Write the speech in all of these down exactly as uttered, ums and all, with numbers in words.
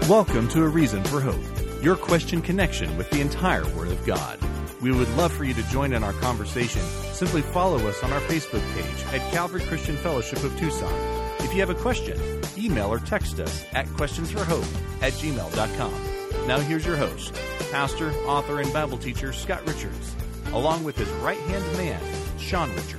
Welcome to A Reason for Hope, your Christian connection with the entire Word of God. We would love for you to join in our conversation. Simply follow us on our Facebook page at Calvary Christian Fellowship of Tucson. If you have a question, email or text us at questionsforhope at gmail dot com. Now here's your host, pastor, author, and Bible teacher Scott Richards, along with his right-hand man, Sean Richards.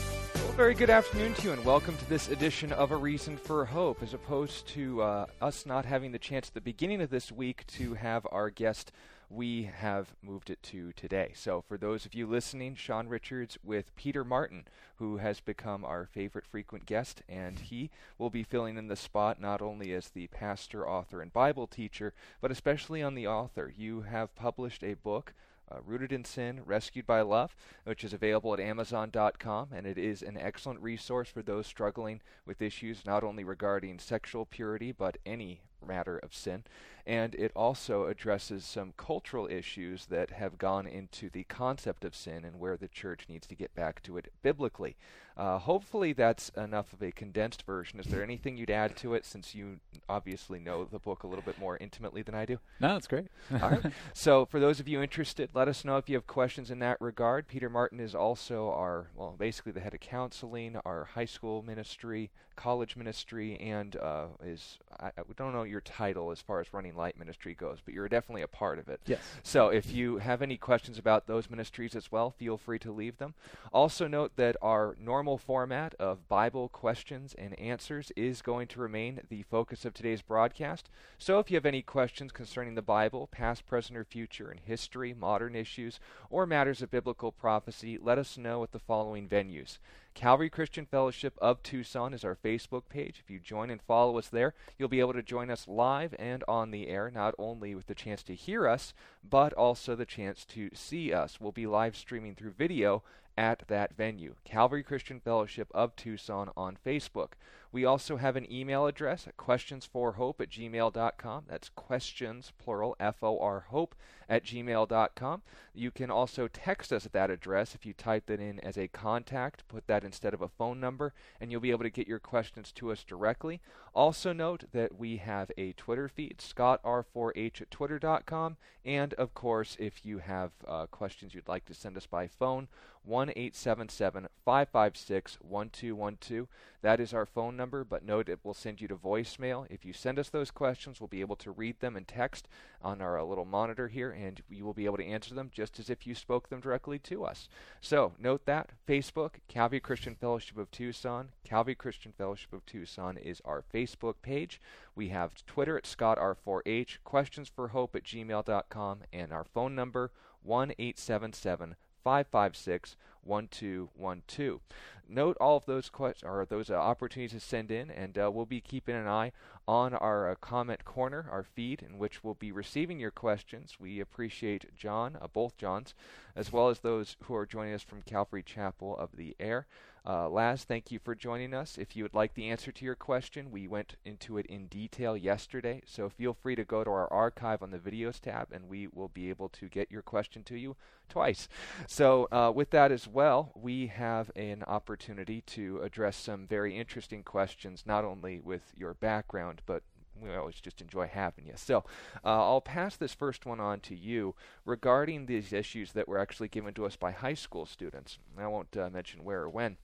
Very good afternoon to you, and welcome to this edition of A Reason for Hope. As opposed to uh, us not having the chance at the beginning of this week to have our guest, we have moved it to today. So for those of you listening, Sean Richards with Peter Martin, who has become our favorite frequent guest, and he will be filling in the spot not only as the pastor, author, and Bible teacher, but especially on the author. You have published a book, Uh, Rooted in Sin, Rescued by Love, which is available at amazon dot com, and it is an excellent resource for those struggling with issues not only regarding sexual purity, but any matter of sin. And it also addresses some cultural issues that have gone into the concept of sin and where the church needs to get back to it biblically. Uh, hopefully that's enough of a condensed version. Is there anything you'd add to it, since you obviously know the book a little bit more intimately than I do? No, that's great. All right. So for those of you interested, let us know if you have questions in that regard. Peter Martin is also our, well, basically the head of counseling, our high school ministry, college ministry, and uh, is, I, I don't know your title as far as running Light Ministry goes, but you're definitely a part of it. Yes. So if you have any questions about those ministries as well, feel free to leave them. Also note that our normal format of Bible questions and answers is going to remain the focus of today's broadcast. So if you have any questions concerning the Bible, past, present, or future, in history, modern issues, or matters of biblical prophecy, let us know at the following venues. Calvary Christian Fellowship of Tucson is our Facebook page. If you join and follow us there, you'll be able to join us live and on the air, not only with the chance to hear us, but also the chance to see us. We'll be live streaming through video at that venue, Calvary Christian Fellowship of Tucson on Facebook. We also have an email address at questionsforhope at gmail dot com. That's questions, plural, F O R, hope, at gmail dot com. You can also text us at that address if you type that in as a contact, put that instead of a phone number, and you'll be able to get your questions to us directly. Also note that we have a Twitter feed, Scott R four H at twitter dot com, and of course, if you have uh, questions you'd like to send us by phone, one eight seven seven, five five six, one two one two. That is our phone number, but note it will send you to voicemail. If you send us those questions, we'll be able to read them in text on our uh, little monitor here, and you will be able to answer them just as if you spoke them directly to us. So note that. Facebook, Calvary Christian Fellowship of Tucson. Calvary Christian Fellowship of Tucson is our Facebook page. We have Twitter at Scott R four H, questionsforhope at gmail dot com, and our phone number, one eight seven seven, five five six, one two one two. Note all of those questions or those uh, opportunities to send in, and uh, we'll be keeping an eye on our uh, comment corner, our feed, in which we'll be receiving your questions. We appreciate John, uh, both Johns, as well as those who are joining us from Calvary Chapel of the Air. Uh, Laz, thank you for joining us. If you would like the answer to your question, we went into it in detail yesterday, so feel free to go to our archive on the videos tab, and we will be able to get your question to you twice. So uh, with that as well, we have an opportunity to address some very interesting questions, not only with your background, but we always just enjoy having you. So uh, I'll pass this first one on to you regarding these issues that were actually given to us by high school students. I won't uh, mention where or when.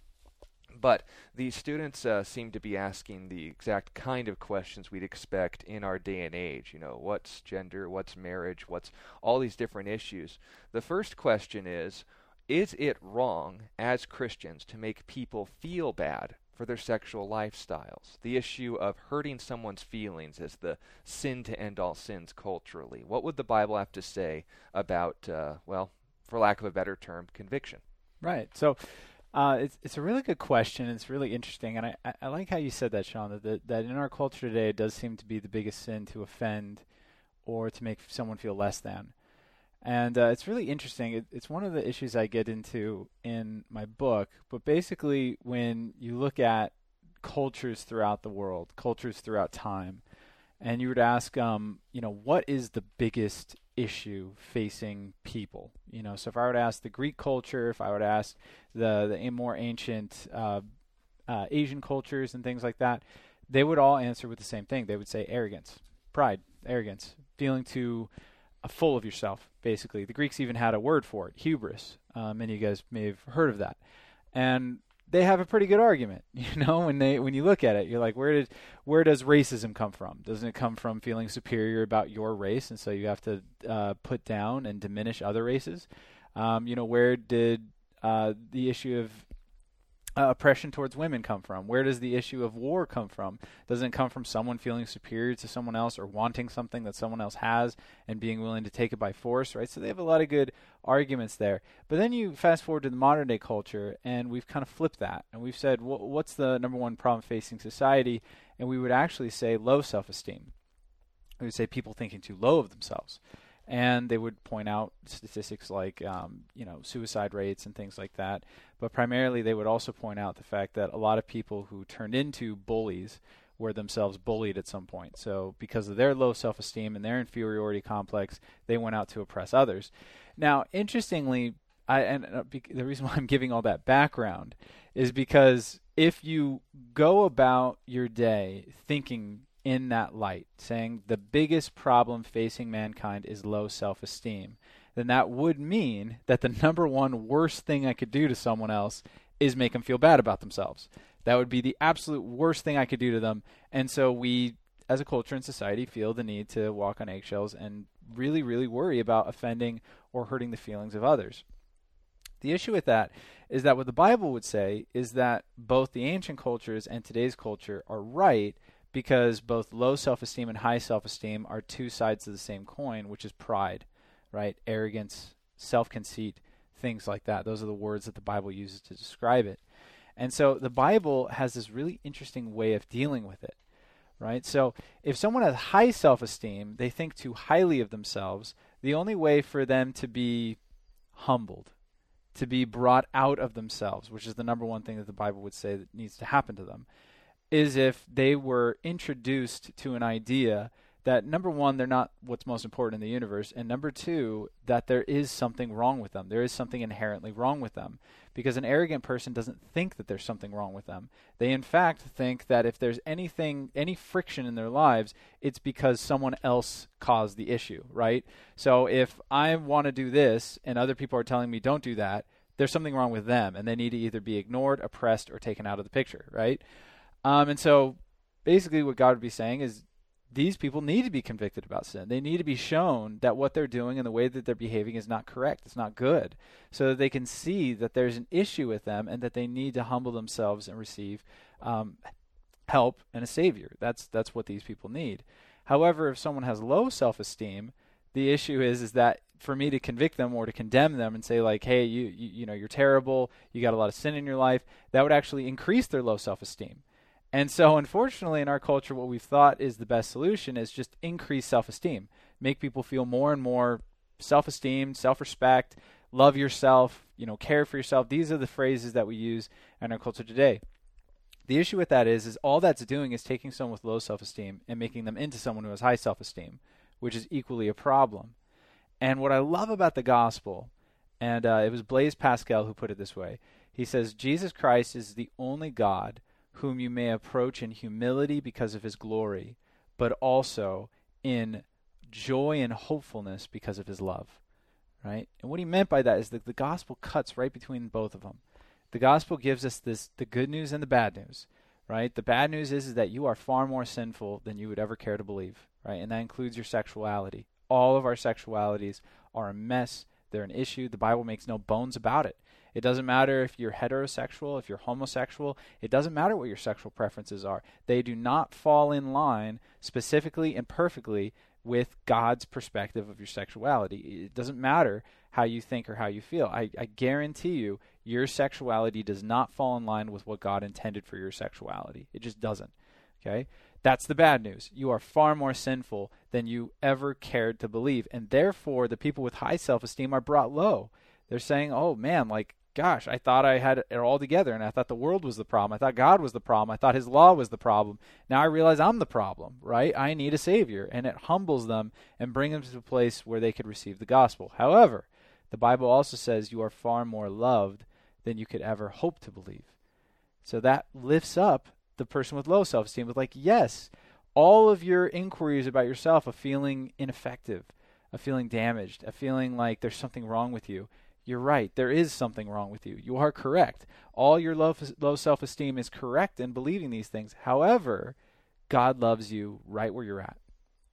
But these students uh, seem to be asking the exact kind of questions we'd expect in our day and age. You know, what's gender, what's marriage, what's all these different issues. The first question is, is it wrong as Christians to make people feel bad for their sexual lifestyles? The issue of hurting someone's feelings as the sin to end all sins culturally. What would the Bible have to say about, uh, well, for lack of a better term, conviction? Right. So Uh, it's it's a really good question. It's really interesting, and I, I, I like how you said that, Sean. That that in our culture today, it does seem to be the biggest sin to offend or to make someone feel less than. And uh, it's really interesting. It, it's one of the issues I get into in my book. But basically, when you look at cultures throughout the world, cultures throughout time, and you would ask, um, you know, what is the biggest issue facing people? You know, so if I were to ask the Greek culture, if I were to ask the the more ancient uh, uh, Asian cultures and things like that, they would all answer with the same thing. They would say arrogance, pride. arrogance, feeling too uh, full of yourself, basically. The Greeks even had a word for it, hubris. Uh, many of you guys may have heard of that. And they have a pretty good argument, you know, when they when you look at it. You're like, where did where does racism come from? Doesn't it come from feeling superior about your race, and so you have to uh, put down and diminish other races? Um, you know, where did uh, the issue of uh, oppression towards women come from? Where does the issue of war come from? Doesn't it come from someone feeling superior to someone else or wanting something that someone else has and being willing to take it by force, right? So they have a lot of good arguments there. But then you fast forward to the modern day culture, and we've kind of flipped that. And we've said, well, what's the number one problem facing society? And we would actually say low self-esteem. We would say people thinking too low of themselves. And they would point out statistics like, um, you know, suicide rates and things like that. But primarily they would also point out the fact that a lot of people who turned into bullies were themselves bullied at some point. So because of their low self-esteem and their inferiority complex, they went out to oppress others. Now, interestingly, I, and uh, be, the reason why I'm giving all that background is because if you go about your day thinking in that light, saying the biggest problem facing mankind is low self-esteem, then that would mean that the number one worst thing I could do to someone else is make them feel bad about themselves. That would be the absolute worst thing I could do to them. And so we, as a culture and society, feel the need to walk on eggshells and really, really worry about offending or hurting the feelings of others. The issue with that is that what the Bible would say is that both the ancient cultures and today's culture are right, because both low self-esteem and high self-esteem are two sides of the same coin, which is pride, right? Arrogance, self-conceit, things like that. Those are the words that the Bible uses to describe it. And so the Bible has this really interesting way of dealing with it, right? So if someone has high self-esteem, they think too highly of themselves, the only way for them to be humbled, to be brought out of themselves, which is the number one thing that the Bible would say that needs to happen to them, is if they were introduced to an idea that, number one, they're not what's most important in the universe, and number two, that there is something wrong with them. There is something inherently wrong with them. Because an arrogant person doesn't think that there's something wrong with them. They, in fact, think that if there's anything, any friction in their lives, it's because someone else caused the issue, right? So if I want to do this and other people are telling me don't do that, there's something wrong with them, and they need to either be ignored, oppressed, or taken out of the picture, right? Um, and so basically what God would be saying is these people need to be convicted about sin. They need to be shown that what they're doing and the way that they're behaving is not correct. It's not good. So that they can see that there's an issue with them and that they need to humble themselves and receive um, help and a savior. That's that's what these people need. However, if someone has low self-esteem, the issue is is that for me to convict them or to condemn them and say like, hey, you you, you know, you're terrible, you got a lot of sin in your life, that would actually increase their low self-esteem. And so, unfortunately, in our culture, what we've thought is the best solution is just increase self-esteem. Make people feel more and more self-esteem, self-respect, love yourself, you know, care for yourself. These are the phrases that we use in our culture today. The issue with that is, is all that's doing is taking someone with low self-esteem and making them into someone who has high self-esteem, which is equally a problem. And what I love about the gospel, and uh, it was Blaise Pascal who put it this way, he says, Jesus Christ is the only God whom you may approach in humility because of his glory, but also in joy and hopefulness because of his love, right? And what he meant by that is that the gospel cuts right between both of them. The gospel gives us this, the good news and the bad news, right? The bad news is, is that you are far more sinful than you would ever care to believe, right? And that includes your sexuality. All of our sexualities are a mess. They're an issue. The Bible makes no bones about it. It doesn't matter if you're heterosexual, if you're homosexual. It doesn't matter what your sexual preferences are. They do not fall in line specifically and perfectly with God's perspective of your sexuality. It doesn't matter how you think or how you feel. I, I guarantee you, your sexuality does not fall in line with what God intended for your sexuality. It just doesn't. Okay? That's the bad news. You are far more sinful than you ever cared to believe. And therefore, the people with high self-esteem are brought low. They're saying, oh man, like, gosh, I thought I had it all together, and I thought the world was the problem. I thought God was the problem. I thought his law was the problem. Now I realize I'm the problem, right? I need a savior, and it humbles them and brings them to a place where they could receive the gospel. However, the Bible also says you are far more loved than you could ever hope to believe. So that lifts up the person with low self-esteem with like, yes, all of your inquiries about yourself of feeling ineffective, of feeling damaged, of feeling like there's something wrong with you, you're right. There is something wrong with you. You are correct. All your low, low self-esteem is correct in believing these things. However, God loves you right where you're at.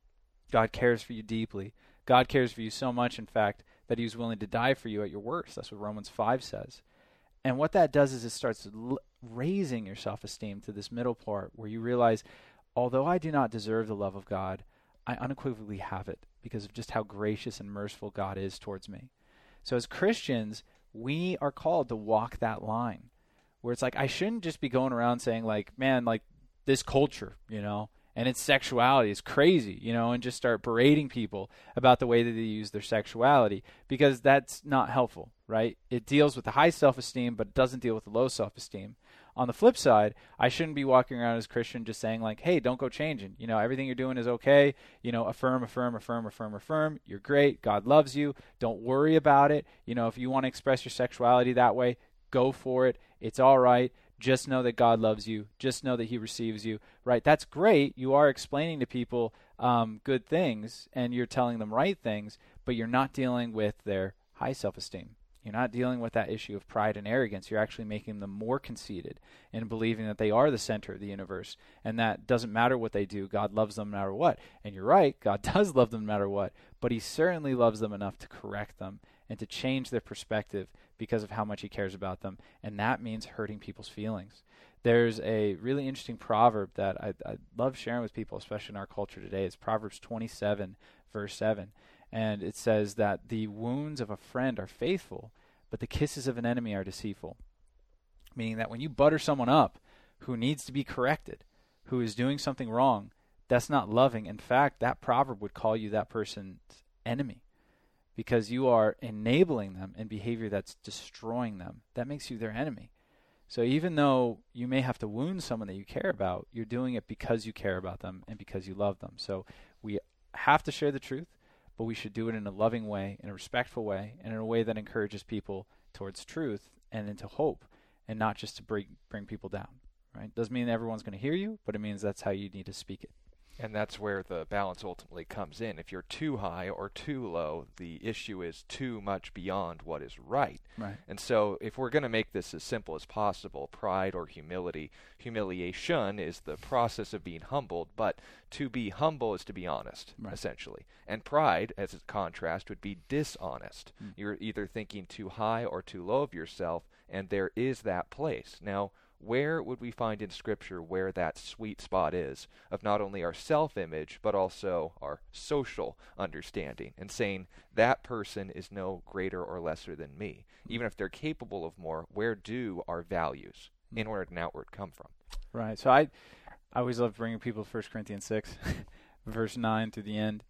God cares for you deeply. God cares for you so much, in fact, that he was willing to die for you at your worst. That's what Romans five says. And what that does is it starts l- raising your self-esteem to this middle part where you realize, although I do not deserve the love of God, I unequivocally have it because of just how gracious and merciful God is towards me. So as Christians, we are called to walk that line where it's like, I shouldn't just be going around saying like, man, like this culture, you know, and its sexuality is crazy, you know, and just start berating people about the way that they use their sexuality, because that's not helpful, right? It deals with the high self-esteem, but it doesn't deal with the low self-esteem. On the flip side, I shouldn't be walking around as a Christian just saying like, hey, don't go changing. You know, everything you're doing is okay. You know, affirm, affirm, affirm, affirm, affirm. You're great. God loves you. Don't worry about it. You know, if you want to express your sexuality that way, go for it. It's all right. Just know that God loves you. Just know that he receives you, right? That's great. You are explaining to people um, good things and you're telling them right things, but you're not dealing with their high self-esteem. You're not dealing with that issue of pride and arrogance. You're actually making them more conceited in believing that they are the center of the universe and that doesn't matter what they do. God loves them no matter what. And you're right, God does love them no matter what, but he certainly loves them enough to correct them and to change their perspective because of how much he cares about them. And that means hurting people's feelings. There's a really interesting proverb that I, I love sharing with people, especially in our culture today. It's Proverbs twenty-seven, verse seven. And it says that the wounds of a friend are faithful, but the kisses of an enemy are deceitful. Meaning that when you butter someone up who needs to be corrected, who is doing something wrong, that's not loving. In fact, that proverb would call you that person's enemy because you are enabling them in behavior that's destroying them. That makes you their enemy. So even though you may have to wound someone that you care about, you're doing it because you care about them and because you love them. So we have to share the truth, but we should do it in a loving way, in a respectful way, and in a way that encourages people towards truth and into hope, and not just to bring bring people down. Right? Doesn't mean everyone's going to hear you, but it means that's how you need to speak it. And that's where the balance ultimately comes in. If you're too high or too low, the issue is too much beyond what is right. Right. And so if we're going to make this as simple as possible, pride or humility, humiliation is the process of being humbled, but to be humble is to be honest, right, essentially. And pride, as a contrast, would be dishonest. Mm. You're either thinking too high or too low of yourself, and there is that place. Now, where would we find in Scripture where that sweet spot is of not only our self-image, but also our social understanding, and saying that person is no greater or lesser than me? Even if they're capable of more, where do our values, inward and outward, come from? Right. So I, I always love bringing people to First Corinthians six, verse nine through the end.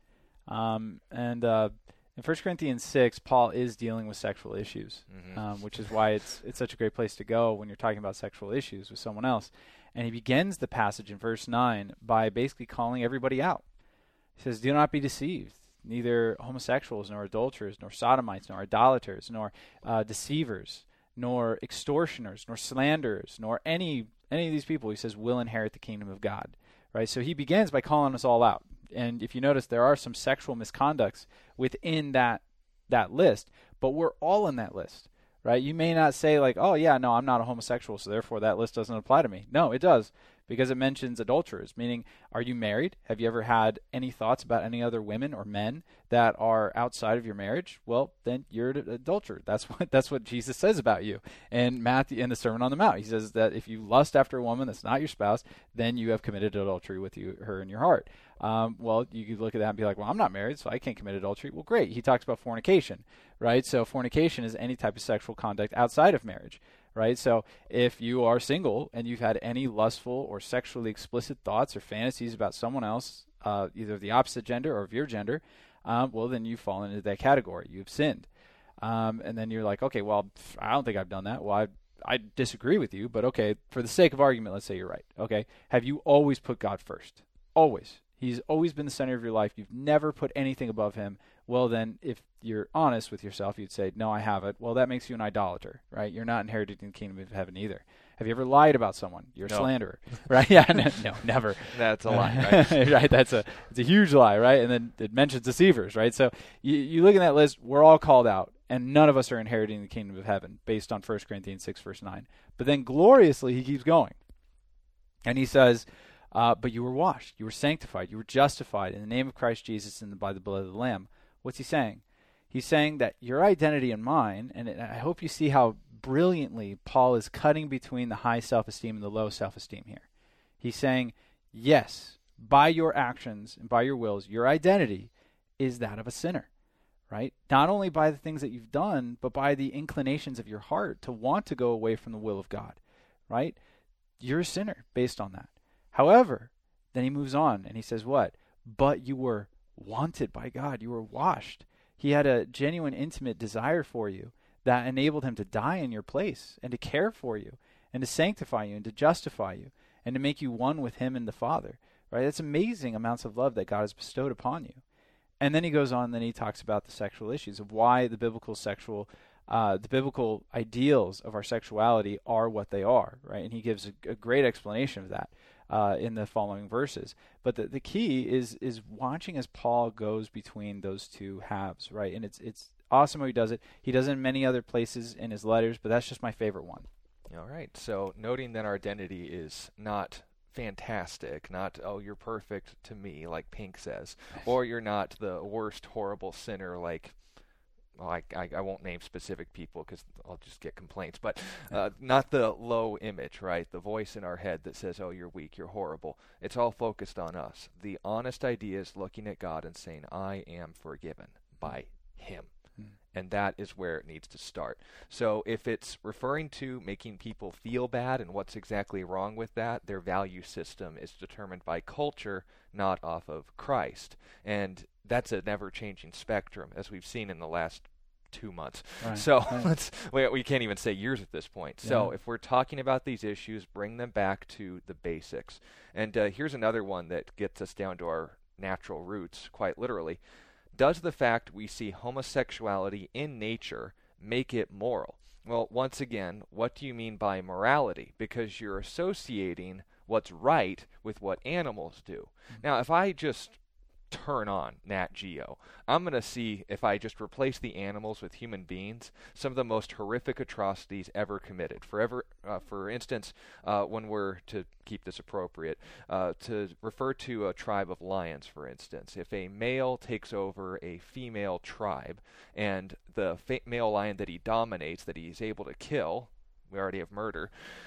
Um, and uh, in First Corinthians six, Paul is dealing with sexual issues, mm-hmm. um, which is why it's it's such a great place to go when you're talking about sexual issues with someone else. And he begins the passage in verse nine by basically calling everybody out. He says, "Do not be deceived. Neither homosexuals, nor adulterers, nor sodomites, nor idolaters, nor uh, deceivers, nor extortioners, nor slanderers, nor any any of these people," he says, "will inherit the kingdom of God." Right? So he begins by calling us all out. And if you notice, there are some sexual misconducts within that that list, but we're all in that list, right? You may not say like, oh, yeah, no, I'm not a homosexual, so therefore that list doesn't apply to me. No, it does, because it mentions adulterers, meaning, are you married? Have you ever had any thoughts about any other women or men that are outside of your marriage? Well, then you're an adulterer. That's what that's what Jesus says about you. And Matthew in the Sermon on the Mount, he says that if you lust after a woman that's not your spouse, then you have committed adultery with you, her in your heart. Um, well, you could look at that and be like, well, I'm not married, so I can't commit adultery. Well, great. He talks about fornication, right? So fornication is any type of sexual conduct outside of marriage, right? So if you are single and you've had any lustful or sexually explicit thoughts or fantasies about someone else, uh, either of the opposite gender or of your gender, um, well, then you fall into that category. You've sinned. Um, and then you're like, okay, well, I don't think I've done that. Well, I I disagree with you, but okay, for the sake of argument, let's say you're right. Okay, have you always put God first? Always. He's always been the center of your life. You've never put anything above him. Well, then if you're honest with yourself, you'd say, no, I haven't. Well, that makes you an idolater, right? You're not inheriting the kingdom of heaven either. Have you ever lied about someone? You're a no. slanderer, right? Yeah, no, no never. That's a lie, right? Right, that's a it's a huge lie, right? And then it mentions deceivers, right? So you, you look at that list, we're all called out, and none of us are inheriting the kingdom of heaven based on First Corinthians six, verse nine. But then gloriously, he keeps going. And he says, uh, but you were washed, you were sanctified, you were justified in the name of Christ Jesus and by the blood of the Lamb. What's he saying? He's saying that your identity and mine, and I hope you see how brilliantly Paul is cutting between the high self-esteem and the low self-esteem here. He's saying, yes, by your actions and by your wills, your identity is that of a sinner, right? Not only by the things that you've done, but by the inclinations of your heart to want to go away from the will of God, right? You're a sinner based on that. However, then he moves on and he says what? But you were wanted by God. You were washed. He had a genuine, intimate desire for you that enabled him to die in your place and to care for you and to sanctify you and to justify you and to make you one with him and the Father, right? That's amazing amounts of love that God has bestowed upon you. And then he goes on, then he talks about the sexual issues of why the biblical sexual, uh, the biblical ideals of our sexuality are what they are, right? And he gives a, a great explanation of that uh, in the following verses. But the, the key is is watching as Paul goes between those two halves, right? And it's it's awesome how he does it. He does it in many other places in his letters, but that's just my favorite one. All right. So noting that our identity is not fantastic, not, oh, you're perfect to me, like Pink says, or you're not the worst horrible sinner like, well, I, I, I won't name specific people because I'll just get complaints, but uh, not the low image, right? The voice in our head that says, oh, you're weak, you're horrible. It's all focused on us. The honest idea is looking at God and saying, I am forgiven by him. And that is where it needs to start. So if it's referring to making people feel bad and what's exactly wrong with that, their value system is determined by culture, not off of Christ. And that's a never-changing spectrum, as we've seen in the last two months. Right. So right. let's we, we can't even say years at this point. Yeah. So if we're talking about these issues, bring them back to the basics. And uh, here's another one that gets us down to our natural roots, quite literally. Does the fact we see homosexuality in nature make it moral? Well, once again, what do you mean by morality? Because you're associating what's right with what animals do. Mm-hmm. Now, if I just turn on Nat Geo, I'm going to see, if I just replace the animals with human beings, some of the most horrific atrocities ever committed. Forever, uh, for instance, uh, when we're, to keep this appropriate, uh, to refer to a tribe of lions, for instance, if a male takes over a female tribe and the fa- male lion that he dominates, that he's able to kill, we already have murder,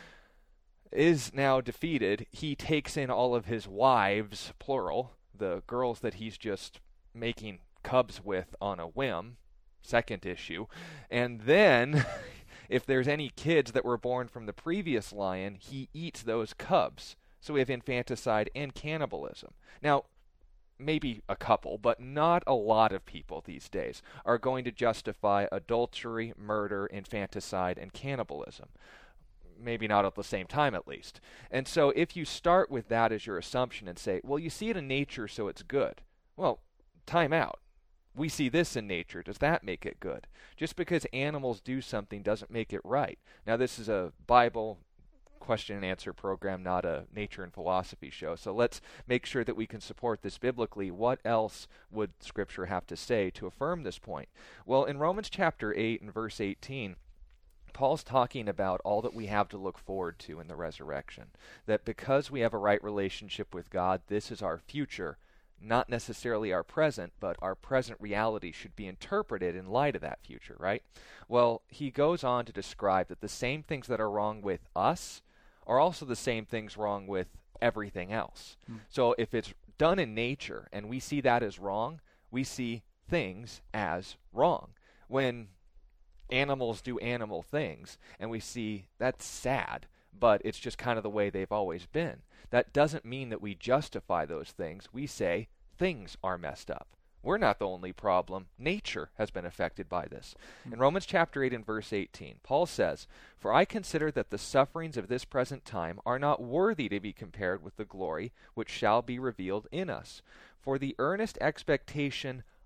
is now defeated, he takes in all of his wives, plural, the girls that he's just making cubs with on a whim, second issue, and then if there's any kids that were born from the previous lion, he eats those cubs. So we have infanticide and cannibalism. Now, maybe a couple, but not a lot of people these days are going to justify adultery, murder, infanticide, and cannibalism. Maybe not at the same time, at least. And so if you start with that as your assumption and say, well, you see it in nature, so it's good. Well, time out. We see this in nature. Does that make it good? Just because animals do something doesn't make it right. Now, this is a Bible question and answer program, not a nature and philosophy show. So let's make sure that we can support this biblically. What else would Scripture have to say to affirm this point? Well, in Romans chapter eight and verse eighteen, Paul's talking about all that we have to look forward to in the resurrection. That because we have a right relationship with God, this is our future, not necessarily our present, but our present reality should be interpreted in light of that future, right? Well, he goes on to describe that the same things that are wrong with us are also the same things wrong with everything else. Mm. So if it's done in nature and we see that as wrong, we see things as wrong. When animals do animal things, and we see that's sad, but it's just kind of the way they've always been. That doesn't mean that we justify those things. We say things are messed up. We're not the only problem. Nature has been affected by this. In Romans chapter eight and verse eighteen, Paul says, "For I consider that the sufferings of this present time are not worthy to be compared with the glory which shall be revealed in us. For the earnest expectation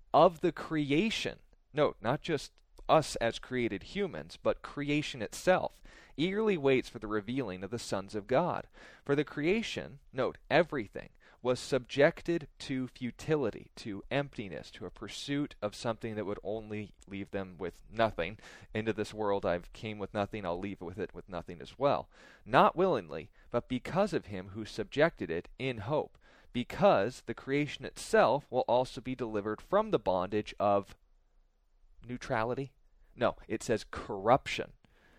of the creation, note, not just us as created humans, but creation itself, eagerly waits for the revealing of the sons of God. For the creation, note, everything, was subjected to futility, to emptiness, to a pursuit of something that would only leave them with nothing. Into this world I've came with nothing, I'll leave with it with nothing as well. Not willingly, but because of him who subjected it in hope, because the creation itself will also be delivered from the bondage of neutrality? No, it says corruption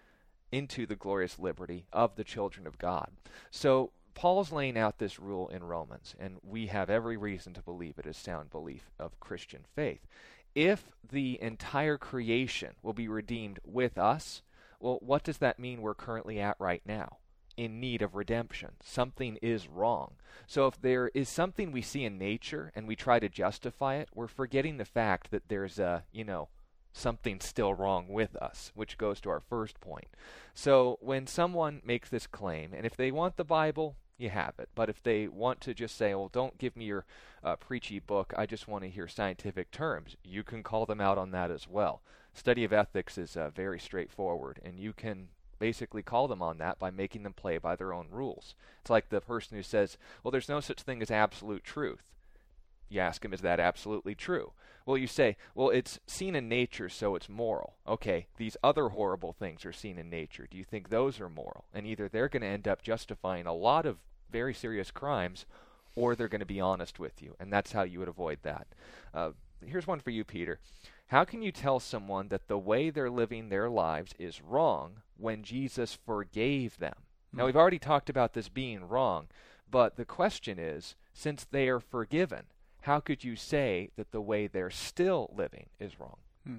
into the glorious liberty of the children of God. So Paul's laying out this rule in Romans, and we have every reason to believe it is sound belief of Christian faith. If the entire creation will be redeemed with us, well, what does that mean we're currently at right now? In need of redemption. Something is wrong. So if there is something we see in nature and we try to justify it, we're forgetting the fact that there's a, you know, something still wrong with us, which goes to our first point. So when someone makes this claim, and if they want the Bible, you have it. But if they want to just say, well, don't give me your uh, preachy book, I just want to hear scientific terms, you can call them out on that as well. Study of ethics is uh, very straightforward, and you can basically call them on that by making them play by their own rules. It's like the person who says, well, there's no such thing as absolute truth. You ask him, is that absolutely true? Well, you say, well, it's seen in nature, so it's moral. Okay, these other horrible things are seen in nature. Do you think those are moral? And either they're going to end up justifying a lot of very serious crimes, or they're going to be honest with you. And that's how you would avoid that. Uh, here's one for you, Peter. How can you tell someone that the way they're living their lives is wrong when Jesus forgave them? Mm. Now, we've already talked about this being wrong, but the question is, since they are forgiven, how could you say that the way they're still living is wrong? Hmm.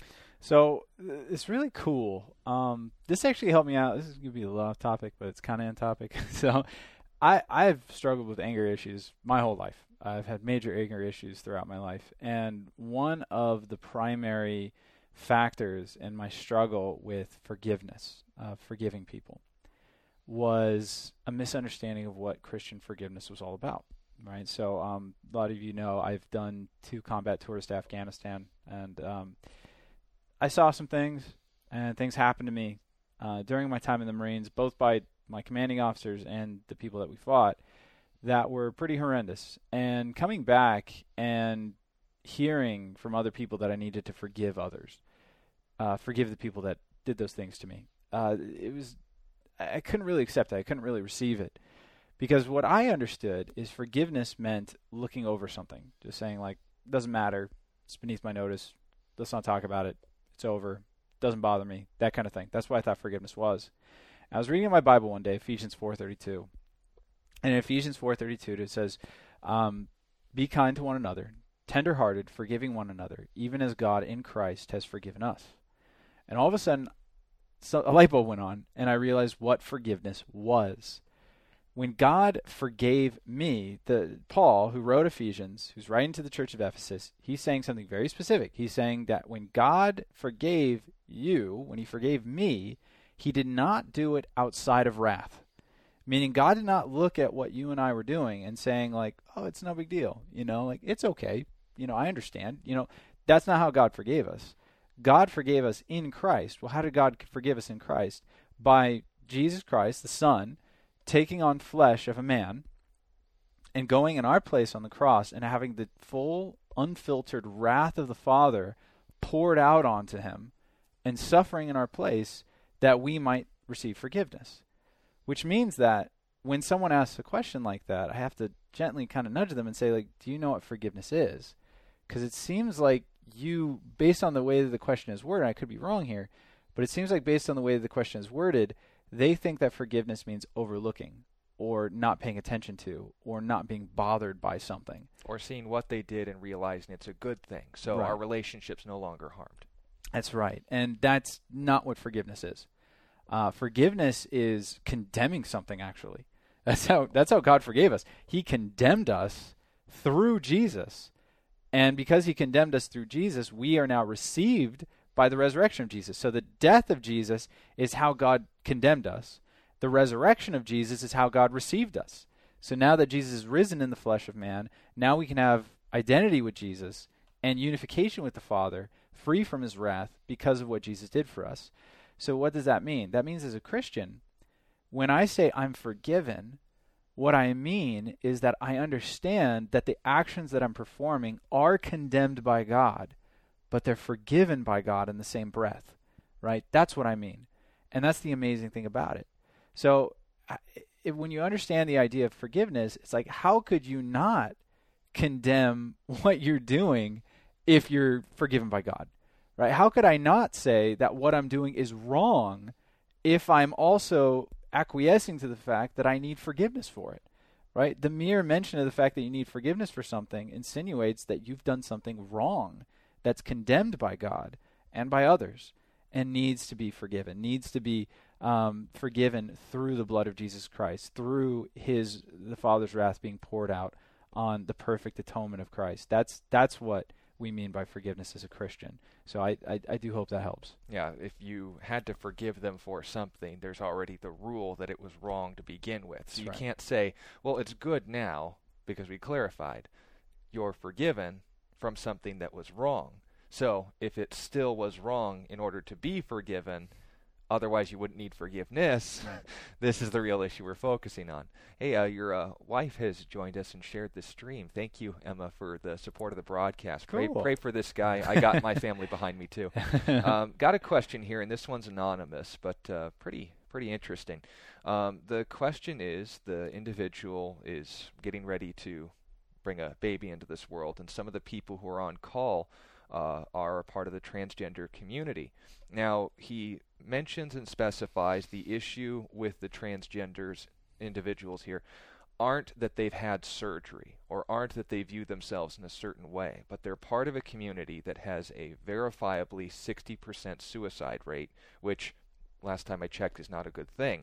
So uh, it's really cool. Um, this actually helped me out. This is going to be a lot off topic, but it's kind of on topic. So I, I've struggled with anger issues my whole life. I've had major anger issues throughout my life. And one of the primary factors in my struggle with forgiveness, uh, forgiving people, was a misunderstanding of what Christian forgiveness was all about. Right, so um, a lot of you know I've done two combat tours to Afghanistan, and um, I saw some things, and things happened to me uh, during my time in the Marines, both by my commanding officers and the people that we fought, that were pretty horrendous. And coming back and hearing from other people that I needed to forgive others, uh, forgive the people that did those things to me, uh, it was I couldn't really accept it. I couldn't really receive it. Because what I understood is forgiveness meant looking over something, just saying, like, doesn't matter, it's beneath my notice, let's not talk about it, it's over, doesn't bother me, that kind of thing. That's what I thought forgiveness was. I was reading in my Bible one day, Ephesians four thirty-two, and in Ephesians four thirty-two it says, um, be kind to one another, tender-hearted, forgiving one another, even as God in Christ has forgiven us. And all of a sudden, so a light bulb went on, and I realized what forgiveness was. When God forgave me, the Paul, who wrote Ephesians, who's writing to the church of Ephesus, he's saying something very specific. He's saying that when God forgave you, when he forgave me, he did not do it outside of wrath. Meaning God did not look at what you and I were doing and saying, like, oh, it's no big deal. You know, like, it's okay. You know, I understand. You know, that's not how God forgave us. God forgave us in Christ. Well, how did God forgive us in Christ? By Jesus Christ, the Son, taking on flesh of a man and going in our place on the cross and having the full, unfiltered wrath of the Father poured out onto him and suffering in our place that we might receive forgiveness. Which means that when someone asks a question like that, I have to gently kind of nudge them and say, like, do you know what forgiveness is? Because it seems like you, based on the way that the question is worded, I could be wrong here, but it seems like based on the way that the question is worded, they think that forgiveness means overlooking or not paying attention to or not being bothered by something. Or seeing what they did and realizing it's a good thing. So right. Our relationship's no longer harmed. That's right. And that's not what forgiveness is. Uh, forgiveness is condemning something, actually. That's how, that's how God forgave us. He condemned us through Jesus. And because he condemned us through Jesus, we are now received by the resurrection of Jesus. So the death of Jesus is how God condemned us. The resurrection of Jesus is how God received us. So now that Jesus is risen in the flesh of man, now we can have identity with Jesus and unification with the Father, free from his wrath because of what Jesus did for us. So what does that mean? That means as a Christian, when I say I'm forgiven, what I mean is that I understand that the actions that I'm performing are condemned by God, but they're forgiven by God in the same breath, right? That's what I mean. And that's the amazing thing about it. So if, when you understand the idea of forgiveness, it's like, how could you not condemn what you're doing if you're forgiven by God, right? How could I not say that what I'm doing is wrong if I'm also acquiescing to the fact that I need forgiveness for it, right? The mere mention of the fact that you need forgiveness for something insinuates that you've done something wrong that's condemned by God and by others and needs to be forgiven, needs to be um, forgiven through the blood of Jesus Christ, through his, the Father's wrath being poured out on the perfect atonement of Christ. That's that's what we mean by forgiveness as a Christian. So I, I, I do hope that helps. Yeah, if you had to forgive them for something, there's already the rule that it was wrong to begin with. So That's you right. can't say, well, it's good now because we clarified. You're forgiven from something that was wrong. So if it still was wrong in order to be forgiven, otherwise you wouldn't need forgiveness, Right. This is the real issue we're focusing on. Hey, uh, your uh, wife has joined us and shared this stream. Thank you, Emma, for the support of the broadcast. Pray, Cool. pray for this guy. I got my family behind me, too. Um, got a question here, and this one's anonymous, but uh, pretty pretty interesting. Um, the question is, the individual is getting ready to bring a baby into this world, and some of the people who are on call uh, are a part of the transgender community. Now, he mentions and specifies the issue with the transgenders individuals here aren't that they've had surgery or aren't that they view themselves in a certain way, but they're part of a community that has a verifiably sixty percent suicide rate, which last time I checked is not a good thing.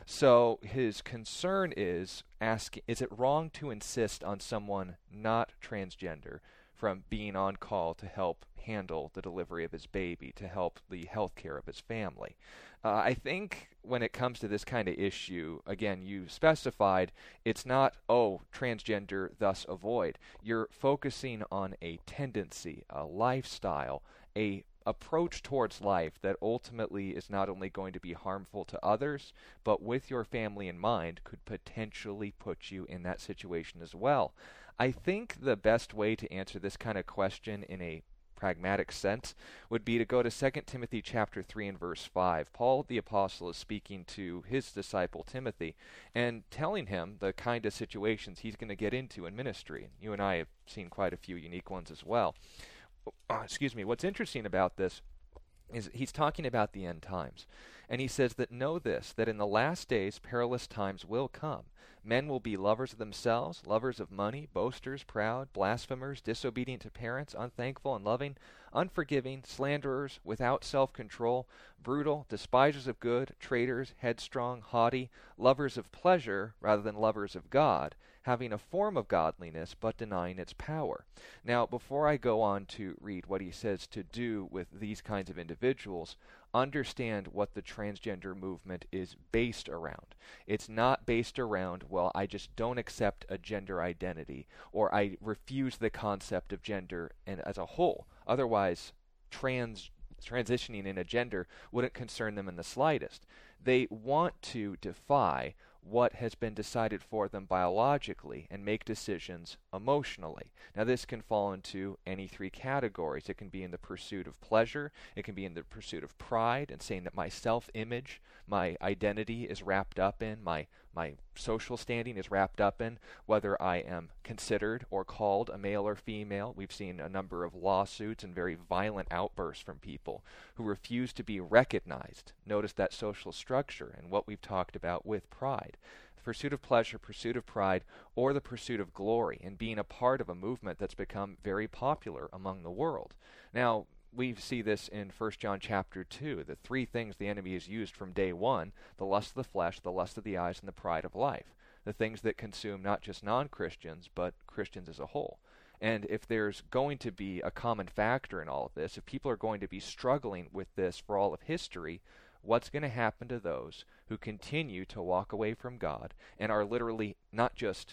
So his concern is asking, is it wrong to insist on someone not transgender from being on call to help handle the delivery of his baby, to help the health care of his family? Uh, I think when it comes to this kind of issue, again, you specified it's not, oh, transgender, thus avoid. You're focusing on a tendency, a lifestyle, a approach towards life that ultimately is not only going to be harmful to others, but with your family in mind, could potentially put you in that situation as well. I think the best way to answer this kind of question in a pragmatic sense would be to go to Second Timothy chapter three and verse five. Paul the apostle is speaking to his disciple Timothy and telling him the kind of situations he's going to get into in ministry. You and I have seen quite a few unique ones as well. Uh, excuse me. What's interesting about this is he's talking about the end times. And he says that know this, that in the last days perilous times will come. Men will be lovers of themselves, lovers of money, boasters, proud, blasphemers, disobedient to parents, unthankful, unloving, unforgiving, slanderers, without self-control, brutal, despisers of good, traitors, headstrong, haughty, lovers of pleasure rather than lovers of God, having a form of godliness but denying its power. Now, before I go on to read what he says to do with these kinds of individuals, understand what the transgender movement is based around. It's not based around, well, I just don't accept a gender identity, or I refuse the concept of gender and as a whole. Otherwise, trans transitioning in a gender wouldn't concern them in the slightest. They want to defy what has been decided for them biologically and make decisions emotionally. Now, this can fall into any three categories. It can be in the pursuit of pleasure, it can be in the pursuit of pride and saying that my self-image, my identity is wrapped up in, my my social standing is wrapped up in whether I am considered or called a male or female. We've seen a number of lawsuits and very violent outbursts from people who refuse to be recognized. Notice that social structure and what we've talked about with pride. The pursuit of pleasure, pursuit of pride, or the pursuit of glory, and being a part of a movement that's become very popular among the world. Now, we see this in First John chapter two, the three things the enemy has used from day one: the lust of the flesh, the lust of the eyes, and the pride of life. The things that consume not just non-Christians, but Christians as a whole. And if there's going to be a common factor in all of this, if people are going to be struggling with this for all of history, what's going to happen to those who continue to walk away from God and are literally not just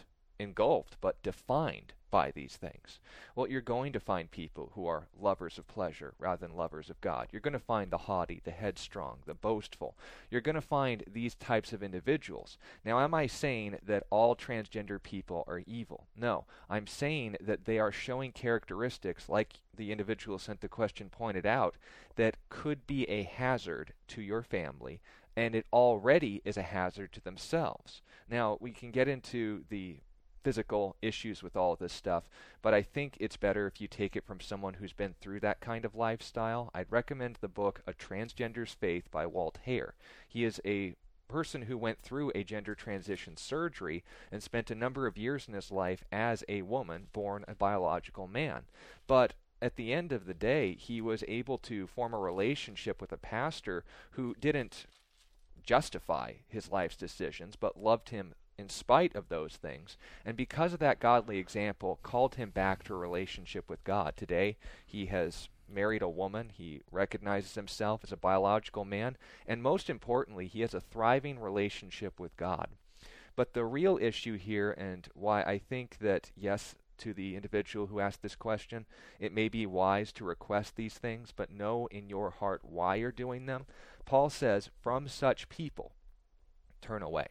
engulfed, but defined by these things. Well, you're going to find people who are lovers of pleasure rather than lovers of God. You're going to find the haughty, the headstrong, the boastful. You're going to find these types of individuals. Now, am I saying that all transgender people are evil? No. I'm saying that they are showing characteristics, like the individual who sent the question pointed out, that could be a hazard to your family, and it already is a hazard to themselves. Now, we can get into the physical issues with all of this stuff, but I think it's better if you take it from someone who's been through that kind of lifestyle. I'd recommend the book A Transgender's Faith by Walt Hare. He is a person who went through a gender transition surgery and spent a number of years in his life as a woman born a biological man. But at the end of the day, he was able to form a relationship with a pastor who didn't justify his life's decisions, but loved him in spite of those things, and because of that godly example, called him back to a relationship with God. Today, he has married a woman, he recognizes himself as a biological man, and most importantly, he has a thriving relationship with God. But the real issue here, and why I think that, yes, to the individual who asked this question, it may be wise to request these things, but know in your heart why you're doing them. Paul says, from such people, turn away.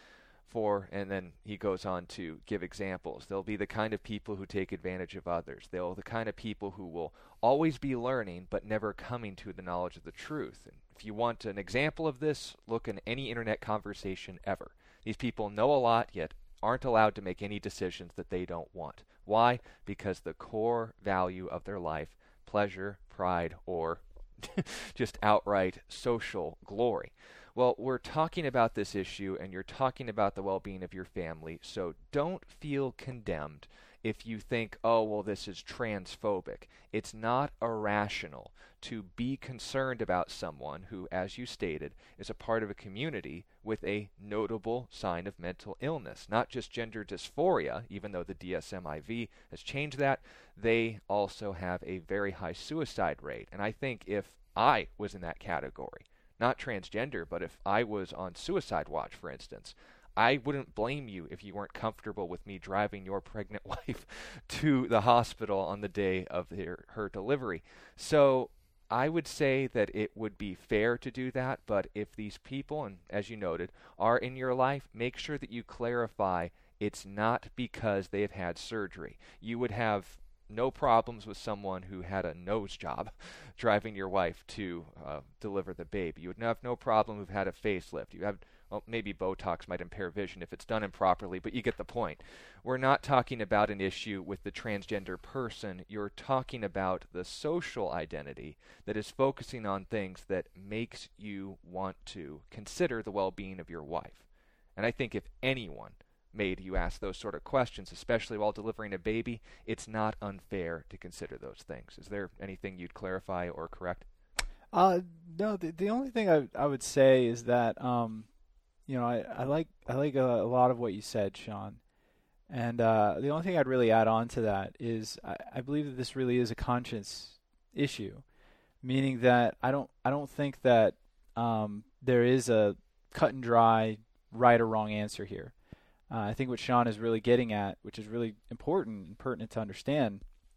For, and then he goes on to give examples. They'll be the kind of people who take advantage of others. They'll the kind of people who will always be learning but never coming to the knowledge of the truth. And if you want an example of this, look in any internet conversation ever. These people know a lot, yet aren't allowed to make any decisions that they don't want. Why? Because the core value of their life, pleasure, pride, or just outright social glory. Well, we're talking about this issue, and you're talking about the well-being of your family, so don't feel condemned if you think, oh, well, this is transphobic. It's not irrational to be concerned about someone who, as you stated, is a part of a community with a notable sign of mental illness. Not just gender dysphoria, even though the D S M I V has changed that, they also have a very high suicide rate. And I think if I was in that category, not transgender, but if I was on suicide watch, for instance, I wouldn't blame you if you weren't comfortable with me driving your pregnant wife to the hospital on the day of her, her delivery. So I would say that it would be fair to do that, but if these people, and as you noted, are in your life, make sure that you clarify it's not because they have had surgery. You would have no problems with someone who had a nose job driving your wife to uh, deliver the baby. You would have no problem who've had a facelift. You have, well, maybe Botox might impair vision if it's done improperly, but you get the point. We're not talking about an issue with the transgender person. You're talking about the social identity that is focusing on things that makes you want to consider the well-being of your wife. And I think if anyone made you ask those sort of questions, especially while delivering a baby, it's not unfair to consider those things. Is there anything you'd clarify or correct? Uh, no, the, the only thing I, I would say is that, um, you know, I, I like I like a, a lot of what you said, Sean. And uh, the only thing I'd really add on to that is I, I believe that this really is a conscience issue, meaning that I don't I don't think that um, there is a cut and dry right or wrong answer here. Uh, I think what Sean is really getting at, which is really important and pertinent to understand,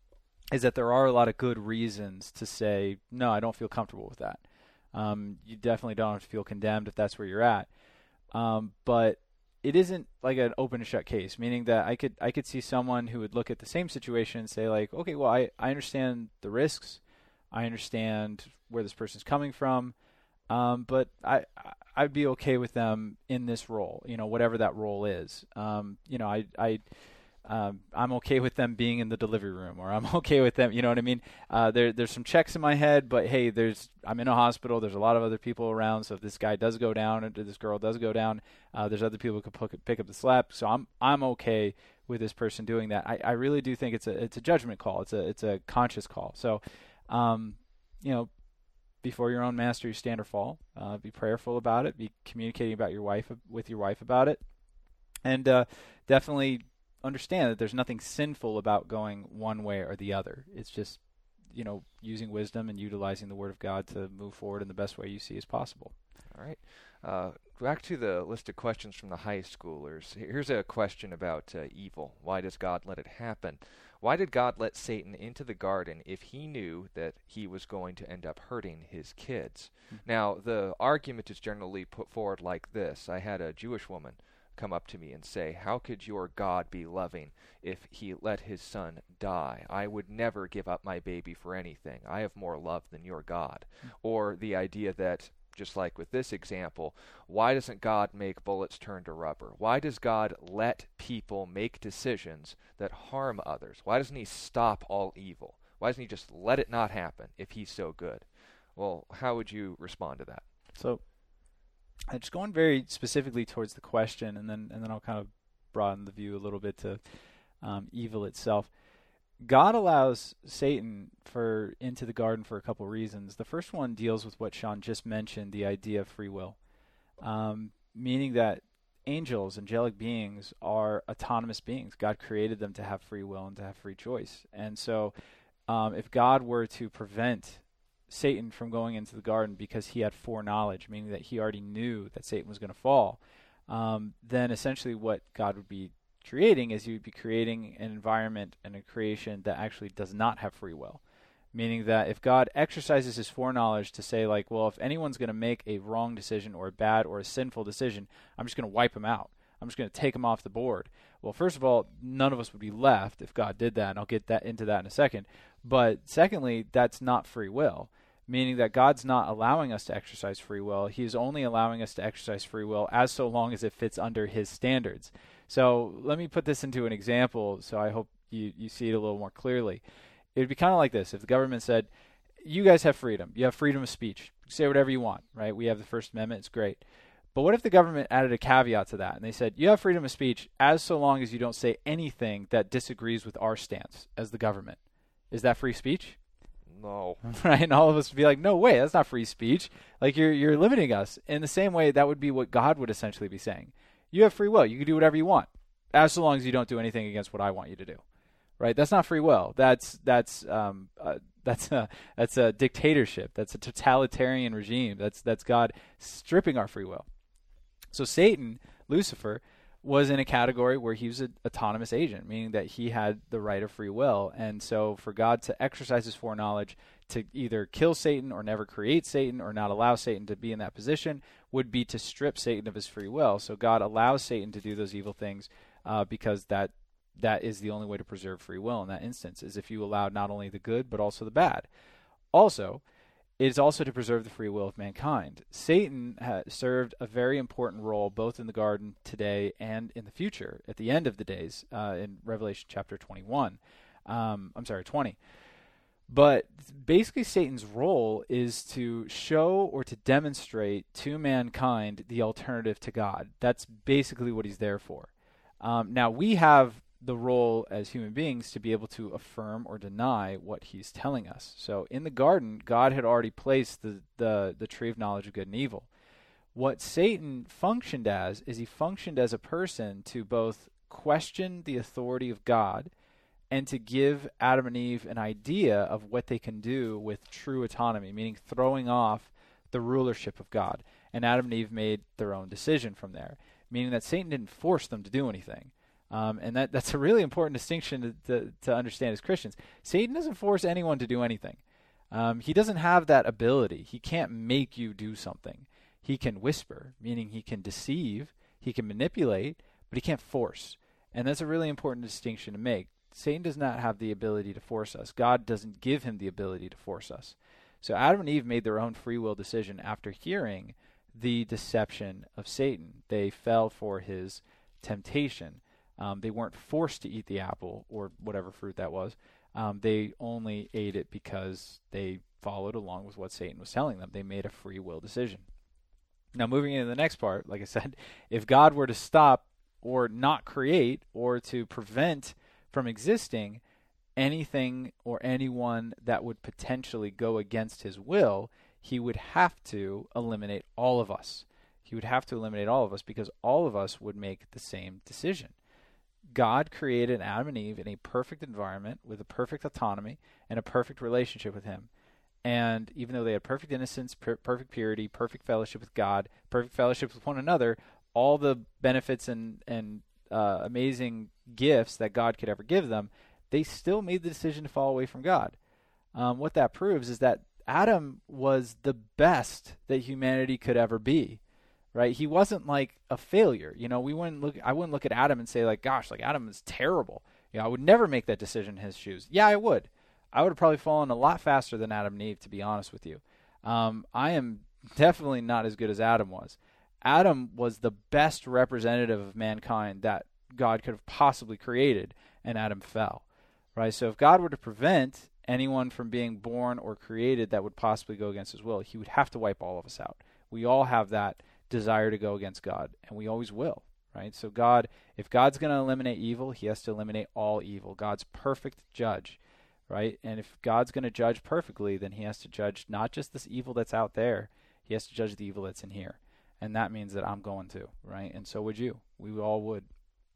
is that there are a lot of good reasons to say, no, I don't feel comfortable with that. Um, you definitely don't have to feel condemned if that's where you're at. Um, but it isn't like an open and shut case, meaning that I could I could see someone who would look at the same situation and say, like, okay, well, I, I understand the risks. I understand where this person's coming from. Um, but I, I'd be okay with them in this role, you know, whatever that role is. Um, you know, I, I, um, I'm okay with them being in the delivery room, or I'm okay with them, you know what I mean? Uh, there, there's some checks in my head, but hey, there's, I'm in a hospital. There's a lot of other people around. So if this guy does go down, or this girl does go down, uh, there's other people who can pick up the slack. So I'm, I'm okay with this person doing that. I, I really do think it's a, it's a judgment call. It's a, it's a conscious call. So, um, you know, before your own master, you stand or fall. Uh, be prayerful about it. Be communicating about your wife with your wife about it, and uh, definitely understand that there's nothing sinful about going one way or the other. It's just, you know, using wisdom and utilizing the Word of God to move forward in the best way you see as possible. All right. Uh, back to the list of questions from the high schoolers. Here's a question about uh, evil. Why does God let it happen? Why did God let Satan into the garden if he knew that he was going to end up hurting his kids? Mm-hmm. Now, the argument is generally put forward like this. I had a Jewish woman come up to me and say, how could your God be loving if he let his son die? I would never give up my baby for anything. I have more love than your God. Mm-hmm. Or the idea that, just like with this example, why doesn't God make bullets turn to rubber? Why does God let people make decisions that harm others? Why doesn't he stop all evil? Why doesn't he just let it not happen if he's so good? Well, how would you respond to that? So, I'm just going very specifically towards the question, and then and then I'll kind of broaden the view a little bit to um, evil itself. God allows Satan for into the garden for a couple reasons. The first one deals with what Sean just mentioned, the idea of free will, um, meaning that angels, angelic beings, are autonomous beings. God created them to have free will and to have free choice. And so um, if God were to prevent Satan from going into the garden because he had foreknowledge, meaning that he already knew that Satan was going to fall, um, then essentially what God would be creating is you would be creating an environment and a creation that actually does not have free will. Meaning that if God exercises his foreknowledge to say, like, well, if anyone's going to make a wrong decision or a bad or a sinful decision, I'm just going to wipe them out. I'm just going to take them off the board. Well, first of all, none of us would be left if God did that, and I'll get that into that in a second. But secondly, that's not free will, meaning that God's not allowing us to exercise free will. He's only allowing us to exercise free will as so long as it fits under his standards. So let me put this into an example so I hope you, you see it a little more clearly. It would be kind of like this. If the government said, you guys have freedom. You have freedom of speech. Say whatever you want, right? We have the First Amendment. It's great. But what if the government added a caveat to that and they said, you have freedom of speech as so long as you don't say anything that disagrees with our stance as the government? Is that free speech? No. Right? And all of us would be like, no way, that's not free speech. Like you're you're limiting us. In the same way, that would be what God would essentially be saying. You have free will. You can do whatever you want, as so long as you don't do anything against what I want you to do. Right? That's not free will. That's that's um uh, that's a that's a dictatorship. That's a totalitarian regime. That's that's God stripping our free will. So Satan, Lucifer, was in a category where he was an autonomous agent, meaning that he had the right of free will. And so for God to exercise his foreknowledge to either kill Satan or never create Satan or not allow Satan to be in that position would be to strip Satan of his free will. So God allows Satan to do those evil things uh, because that that is the only way to preserve free will in that instance, is if you allow not only the good but also the bad. Also, it is also to preserve the free will of mankind. Satan has served a very important role both in the garden today and in the future, at the end of the days, uh, in Revelation chapter twenty-one. Um, I'm sorry, twenty. But basically Satan's role is to show or to demonstrate to mankind the alternative to God. That's basically what he's there for. Um, now, we have the role as human beings to be able to affirm or deny what he's telling us. So in the garden, God had already placed the, the, the tree of knowledge of good and evil. What Satan functioned as is he functioned as a person to both question the authority of God and to give Adam and Eve an idea of what they can do with true autonomy, meaning throwing off the rulership of God. And Adam and Eve made their own decision from there, meaning that Satan didn't force them to do anything. Um, and that, that's a really important distinction to, to, to understand as Christians. Satan doesn't force anyone to do anything. Um, he doesn't have that ability. He can't make you do something. He can whisper, meaning he can deceive, he can manipulate, but he can't force. And that's a really important distinction to make. Satan does not have the ability to force us. God doesn't give him the ability to force us. So Adam and Eve made their own free will decision after hearing the deception of Satan. They fell for his temptation. Um, they weren't forced to eat the apple or whatever fruit that was. Um, they only ate it because they followed along with what Satan was telling them. They made a free will decision. Now, moving into the next part, like I said, if God were to stop or not create or to prevent from existing anything or anyone that would potentially go against his will, he would have to eliminate all of us. He would have to eliminate all of us because all of us would make the same decision. God created Adam and Eve in a perfect environment with a perfect autonomy and a perfect relationship with him. And even though they had perfect innocence, per- perfect purity, perfect fellowship with God, perfect fellowship with one another, all the benefits and, and uh, amazing gifts that God could ever give them, they still made the decision to fall away from God. Um, what that proves is that Adam was the best that humanity could ever be, right? He wasn't like a failure. You know, we wouldn't look. I wouldn't look at Adam and say like, "Gosh, like Adam is terrible." You know, I would never make that decision in his shoes. Yeah, I would. I would have probably fallen a lot faster than Adam and Eve, to be honest with you. Um, I am definitely not as good as Adam was. Adam was the best representative of mankind that God could have possibly created, and Adam fell, right? So if God were to prevent anyone from being born or created that would possibly go against his will, he would have to wipe all of us out. We all have that desire to go against God, and we always will, right? So God, if God's going to eliminate evil, he has to eliminate all evil. God's perfect judge, right? And if God's going to judge perfectly, then he has to judge not just this evil that's out there, he has to judge the evil that's in here. And that means that I'm going to, right? And so would you. We all would.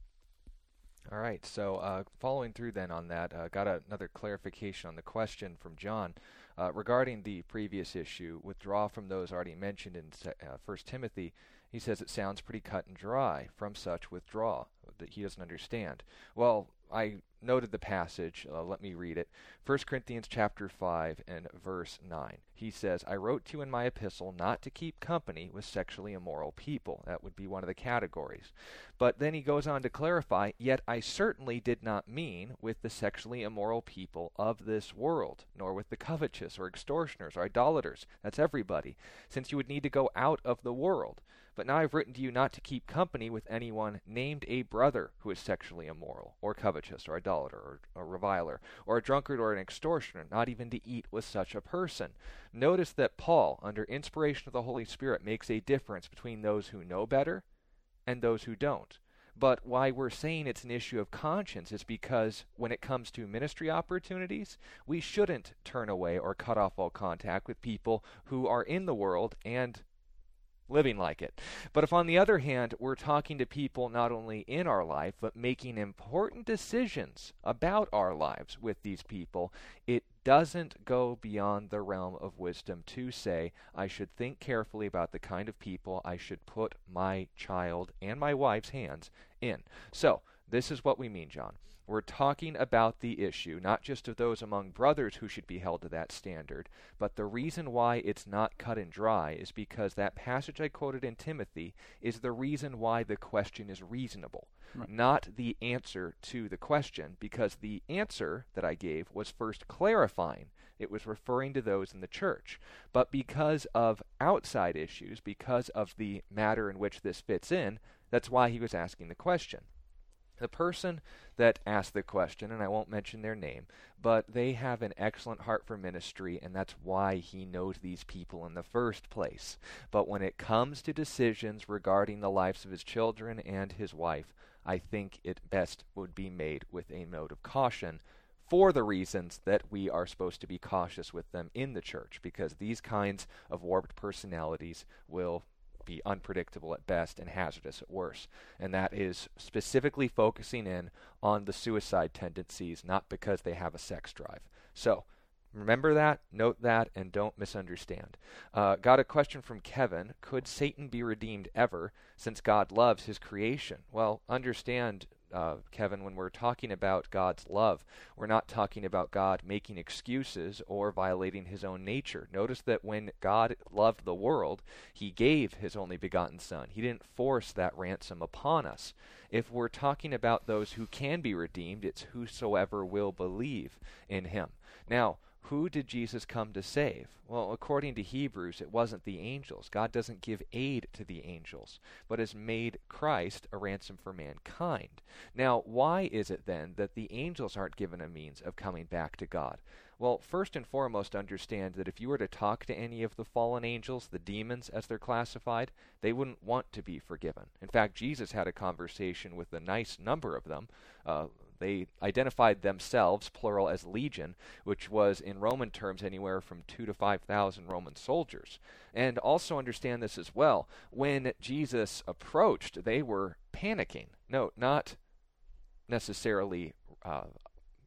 All right, so uh, following through then on that, uh, got a, another clarification on the question from John uh, regarding the previous issue, withdraw from those already mentioned in uh, First Timothy. He says it sounds pretty cut and dry, from such withdraw, that he doesn't understand. Well, I noted the passage. Uh, let me read it. First Corinthians chapter five and verse nine. He says, I wrote to you in my epistle not to keep company with sexually immoral people. That would be one of the categories. But then he goes on to clarify, yet I certainly did not mean with the sexually immoral people of this world, nor with the covetous or extortioners or idolaters. That's everybody, since you would need to go out of the world. But now I've written to you not to keep company with anyone named a brother who is sexually immoral, or covetous, or idolater, or a reviler, or a drunkard, or an extortioner, not even to eat with such a person. Notice that Paul, under inspiration of the Holy Spirit, makes a difference between those who know better and those who don't. But why we're saying it's an issue of conscience is because when it comes to ministry opportunities, we shouldn't turn away or cut off all contact with people who are in the world and living like it. But if on the other hand, we're talking to people not only in our life, but making important decisions about our lives with these people, it doesn't go beyond the realm of wisdom to say, I should think carefully about the kind of people I should put my child and my wife's hands in. So, this is what we mean, John. We're talking about the issue, not just of those among brothers who should be held to that standard, but the reason why it's not cut and dry is because that passage I quoted in Timothy is the reason why the question is reasonable, right, not the answer to the question, because the answer that I gave was first clarifying. It was referring to those in the church. But because of outside issues, because of the matter in which this fits in, that's why he was asking the question. The person that asked the question, and I won't mention their name, but they have an excellent heart for ministry, and that's why he knows these people in the first place. But when it comes to decisions regarding the lives of his children and his wife, I think it best would be made with a note of caution for the reasons that we are supposed to be cautious with them in the church, because these kinds of warped personalities will be unpredictable at best and hazardous at worst. And that is specifically focusing in on the suicide tendencies, not because they have a sex drive. So remember that, note that, and don't misunderstand. Uh, got a question from Kevin. Could Satan be redeemed ever, since God loves his creation? Well, understand, Uh, Kevin, when we're talking about God's love, we're not talking about God making excuses or violating his own nature. Notice that when God loved the world, he gave his only begotten Son. He didn't force that ransom upon us. If we're talking about those who can be redeemed, it's whosoever will believe in him. Now, who did Jesus come to save? Well, according to Hebrews, it wasn't the angels. God doesn't give aid to the angels, but has made Christ a ransom for mankind. Now, why is it then that the angels aren't given a means of coming back to God? Well, first and foremost, understand that if you were to talk to any of the fallen angels, the demons as they're classified, they wouldn't want to be forgiven. In fact, Jesus had a conversation with a nice number of them. Uh, They identified themselves, plural, as legion, which was in Roman terms anywhere from two to five thousand Roman soldiers. And also understand this as well. When Jesus approached, they were panicking. No, not necessarily uh,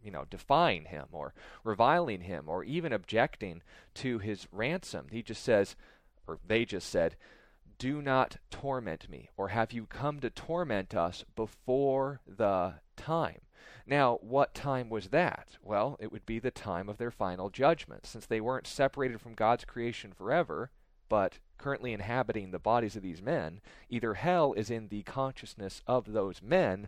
you know, defying him or reviling him or even objecting to his ransom. He just says, or they just said, do not torment me, or have you come to torment us before the time? Now, what time was that? Well, it would be the time of their final judgment. Since they weren't separated from God's creation forever, but currently inhabiting the bodies of these men, either hell is in the consciousness of those men,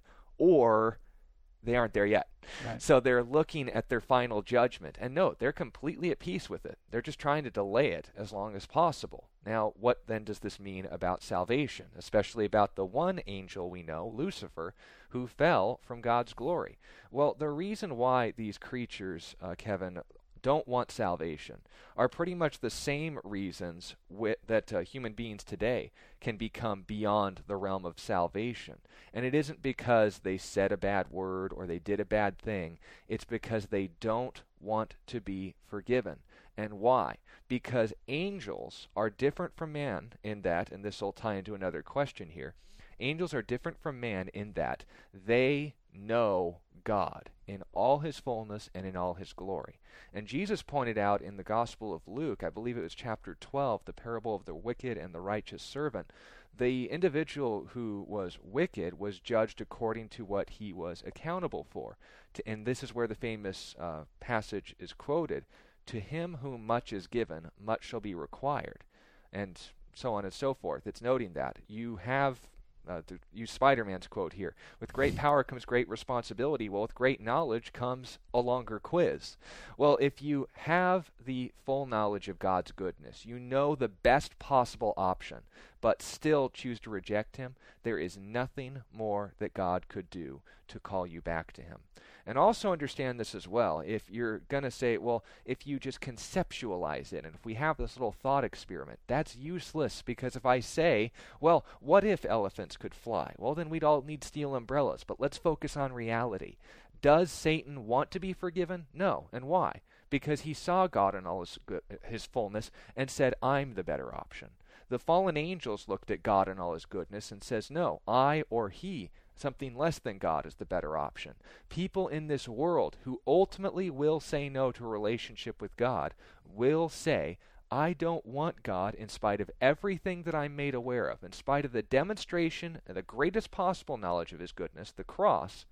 or they aren't there yet. Right. So they're looking at their final judgment. And note, they're completely at peace with it. They're just trying to delay it as long as possible. Now, what then does this mean about salvation, especially about the one angel we know, Lucifer, who fell from God's glory? Well, the reason why these creatures, uh, Kevin, don't want salvation are pretty much the same reasons wi- that uh, human beings today can become beyond the realm of salvation. And it isn't because they said a bad word or they did a bad thing. It's because they don't want to be forgiven. And why? Because angels are different from man in that, and this will tie into another question here, angels are different from man in that they know God in all his fullness and in all his glory. And Jesus pointed out in the Gospel of Luke, I believe it was chapter twelve, the parable of the wicked and the righteous servant, the individual who was wicked was judged according to what he was accountable for. To, and this is where the famous uh, passage is quoted, to him whom much is given, much shall be required, and so on and so forth. It's noting that you have Uh, to use Spider-Man's quote here, with great power comes great responsibility. Well, with great knowledge comes a longer quiz. Well, if you have the full knowledge of God's goodness, you know the best possible option, but still choose to reject him, there is nothing more that God could do to call you back to him. And also understand this as well. If you're going to say, well, if you just conceptualize it, and if we have this little thought experiment, that's useless, because if I say, well, what if elephants could fly? Well, then we'd all need steel umbrellas. But let's focus on reality. Does Satan want to be forgiven? No. And why? Because he saw God in all his, his fullness and said, I'm the better option. The fallen angels looked at God in all his goodness and says, no, I or he, something less than God, is the better option. People in this world who ultimately will say no to a relationship with God will say, I don't want God in spite of everything that I'm made aware of, in spite of the demonstration and the greatest possible knowledge of his goodness, the cross.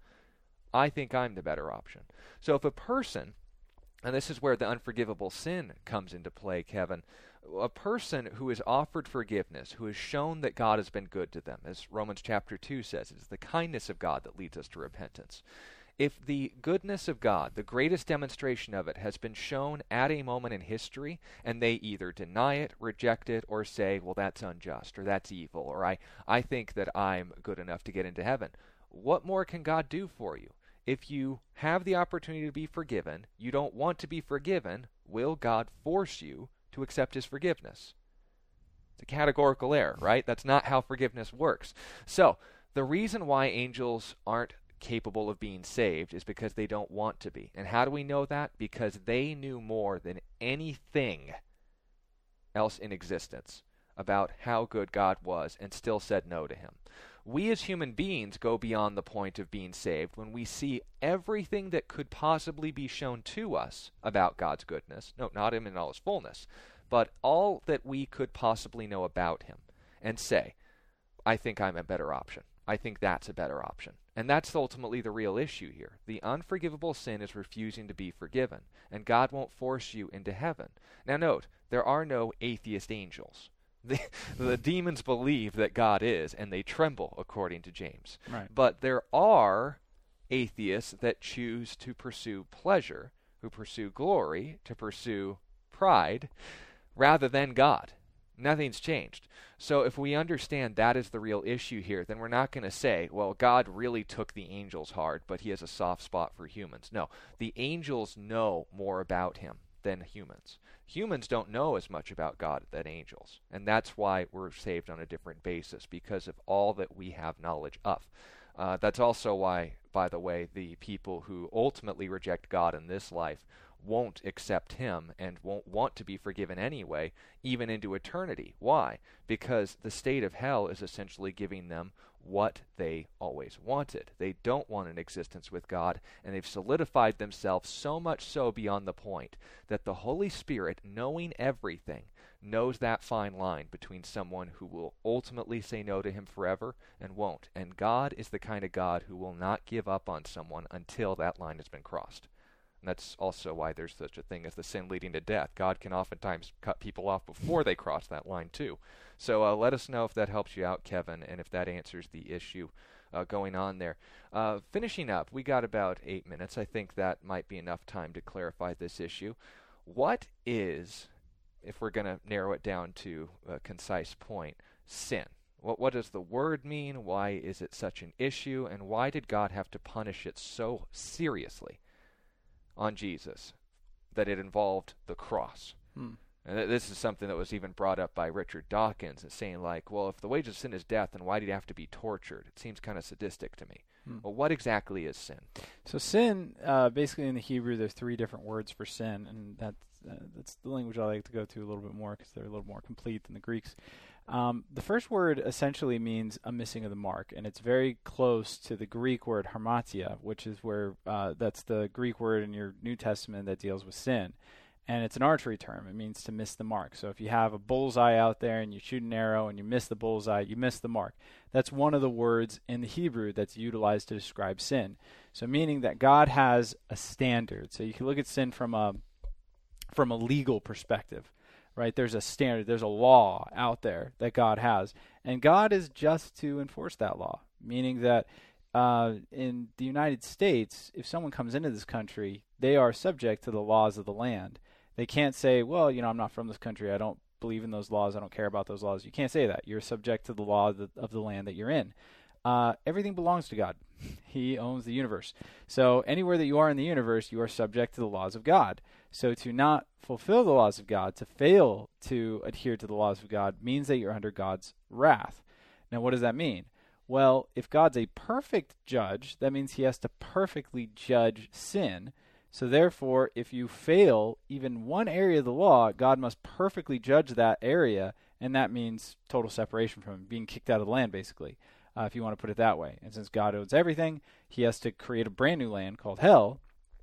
I think I'm the better option. So if a person, and this is where the unforgivable sin comes into play, Kevin, a person who is offered forgiveness, who has shown that God has been good to them, as Romans chapter two says, it is the kindness of God that leads us to repentance. If the goodness of God, the greatest demonstration of it, has been shown at a moment in history, and they either deny it, reject it, or say, well, that's unjust, or that's evil, or I, I think that I'm good enough to get into heaven, what more can God do for you? If you have the opportunity to be forgiven, you don't want to be forgiven, will God force you to accept his forgiveness? It's a categorical error, right? That's not how forgiveness works. So, the reason why angels aren't capable of being saved is because they don't want to be. And how do we know that? Because they knew more than anything else in existence about how good God was and still said no to him. We as human beings go beyond the point of being saved when we see everything that could possibly be shown to us about God's goodness. No, not him in all his fullness, but all that we could possibly know about him, and say, I think I'm a better option. I think that's a better option. And that's ultimately the real issue here. The unforgivable sin is refusing to be forgiven, and God won't force you into heaven. Now note, there are no atheist angels. The, the demons believe that God is, and they tremble, according to James. Right. But there are atheists that choose to pursue pleasure, who pursue glory, to pursue pride, rather than God. Nothing's changed. So if we understand that is the real issue here, then we're not going to say, well, God really took the angels hard, but he has a soft spot for humans. No, the angels know more about him than humans. Humans don't know as much about God than angels, and that's why we're saved on a different basis, because of all that we have knowledge of. Uh, that's also why, by the way, the people who ultimately reject God in this life won't accept him and won't want to be forgiven anyway, even into eternity. Why? Because the state of hell is essentially giving them what they always wanted. They don't want an existence with God, and they've solidified themselves so much so beyond the point that the Holy Spirit, knowing everything, knows that fine line between someone who will ultimately say no to him forever and won't. And God is the kind of God who will not give up on someone until that line has been crossed. And that's also why there's such a thing as the sin leading to death. God can oftentimes cut people off before they cross that line too. So uh, let us know if that helps you out, Kevin, and if that answers the issue uh, going on there. Uh, finishing up, we got about eight minutes. I think that might be enough time to clarify this issue. What is, if we're going to narrow it down to a concise point, sin? What, what does the word mean? Why is it such an issue? And why did God have to punish it so seriously on Jesus that it involved the cross? Hmm. And th- this is something that was even brought up by Richard Dawkins, and saying like, well, if the wages of sin is death, then why did he have to be tortured? It seems kind of sadistic to me. Hmm. Well, what exactly is sin? So sin, uh, basically in the Hebrew, there's three different words for sin, and that's, uh, that's the language I like to go to a little bit more because they're a little more complete than the Greeks. Um, the first word essentially means a missing of the mark, and it's very close to the Greek word harmatia, which is where uh, that's the Greek word in your New Testament that deals with sin. And it's an archery term. It means to miss the mark. So if you have a bullseye out there and you shoot an arrow and you miss the bullseye, you miss the mark. That's one of the words in the Hebrew that's utilized to describe sin. So meaning that God has a standard. So you can look at sin from a from a legal perspective, right? There's a standard, there's a law out there that God has. And God is just to enforce that law, meaning that uh, in the United States, if someone comes into this country, they are subject to the laws of the land. They can't say, well, you know, I'm not from this country. I don't believe in those laws. I don't care about those laws. You can't say that. You're subject to the law of the, of the land that you're in. Uh, everything belongs to God. He owns the universe. So anywhere that you are in the universe, you are subject to the laws of God. So to not fulfill the laws of God, to fail to adhere to the laws of God, means that you're under God's wrath. Now, what does that mean? Well, if God's a perfect judge, that means he has to perfectly judge sin. So therefore, if you fail even one area of the law, God must perfectly judge that area, and that means total separation from him, being kicked out of the land, basically, uh, if you want to put it that way. And since God owns everything, he has to create a brand new land called hell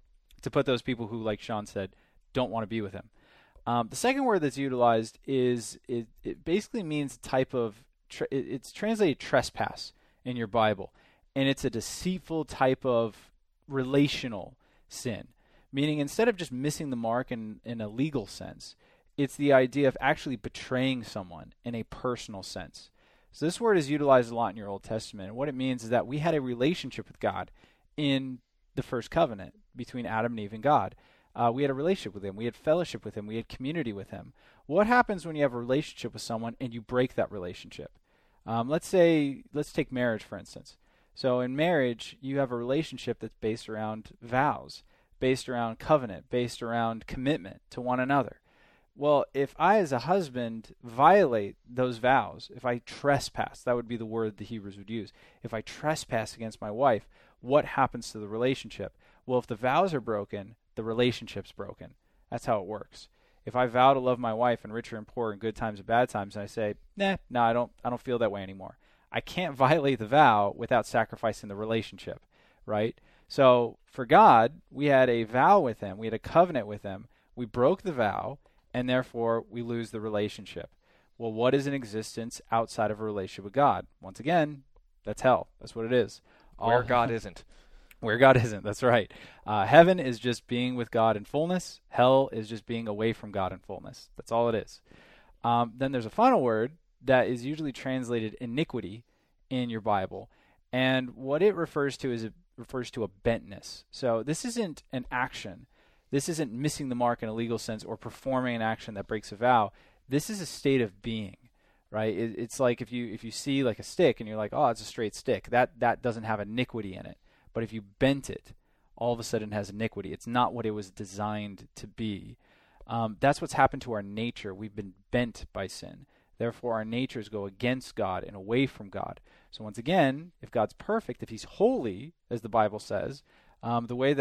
to put those people who, like Sean said, don't want to be with him. Um, the second word that's utilized is, it, it basically means a type of, tra- it, it's translated trespass in your Bible, and it's a deceitful type of relational sin. Meaning instead of just missing the mark in, in a legal sense, it's the idea of actually betraying someone in a personal sense. So this word is utilized a lot in your Old Testament. And what it means is that we had a relationship with God in the first covenant between Adam and Eve and God. Uh, we had a relationship with him. We had fellowship with him. We had community with him. What happens when you have a relationship with someone and you break that relationship? Um, let's say, let's take marriage, for instance. So in marriage, you have a relationship that's based around vows, based around covenant, based around commitment to one another. Well, if I as a husband violate those vows, if I trespass, that would be the word the Hebrews would use. If I trespass against my wife, what happens to the relationship? Well, if the vows are broken, the relationship's broken. That's how it works. If I vow to love my wife in richer and poorer in good times and bad times, and I say, nah, no, I don't, I don't feel that way anymore. I can't violate the vow without sacrificing the relationship, right? So for God, we had a vow with him. We had a covenant with him. We broke the vow, and therefore we lose the relationship. Well, what is an existence outside of a relationship with God? Once again, that's hell. That's what it is. Where All, God isn't. Where God isn't, that's right. Uh, heaven is just being with God in fullness. Hell is just being away from God in fullness. That's all it is. Um, then there's a final word that is usually translated iniquity in your Bible. And what it refers to is it refers to a bentness. So this isn't an action. This isn't missing the mark in a legal sense or performing an action that breaks a vow. This is a state of being, right? It, it's like if you if you see like a stick and you're like, oh, it's a straight stick. That that doesn't have iniquity in it. But if you bent it, all of a sudden it has iniquity. It's not what it was designed to be. Um, that's what's happened to our nature. We've been bent by sin. Therefore, our natures go against God and away from God. So once again, if God's perfect, if he's holy, as the Bible says, um, the way that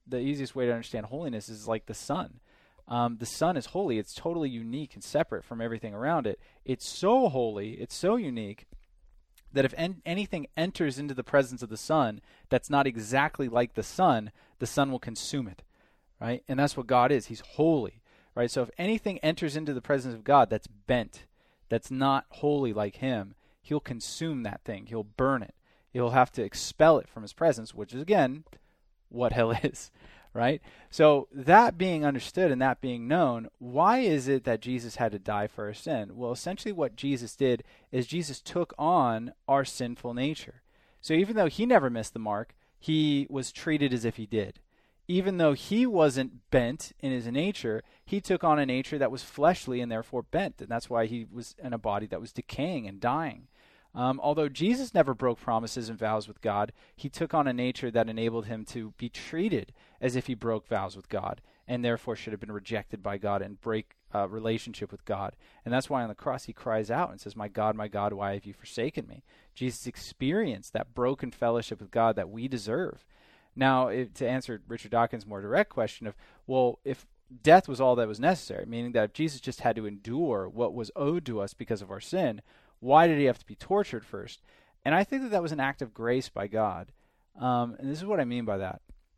the easiest way to understand holiness is like the sun. Um, the sun is holy. It's totally unique and separate from everything around it. It's so holy, it's so unique, that if en- anything enters into the presence of the sun that's not exactly like the sun, the sun will consume it, right? And that's what God is. He's holy, right? So if anything enters into the presence of God that's bent, that's not holy like him, he'll consume that thing. He'll burn it. He'll have to expel it from his presence, which is, again, what hell is, right? So that being understood and that being known, why is it that Jesus had to die for our sin? Well, essentially what Jesus did is Jesus took on our sinful nature. So even though he never missed the mark, he was treated as if he did. Even though he wasn't bent in his nature, he took on a nature that was fleshly and therefore bent. And that's why he was in a body that was decaying and dying. Um, although Jesus never broke promises and vows with God, he took on a nature that enabled him to be treated as if he broke vows with God and therefore should have been rejected by God and break uh, relationship with God. And that's why on the cross he cries out and says, "My God, my God, why have you forsaken me?" Jesus experienced that broken fellowship with God that we deserve. Now, if, to answer Richard Dawkins' more direct question of, well, if death was all that was necessary, meaning that if Jesus just had to endure what was owed to us because of our sin, why did he have to be tortured first? And I think that that was an act of grace by God. Um, and this is what I mean by that.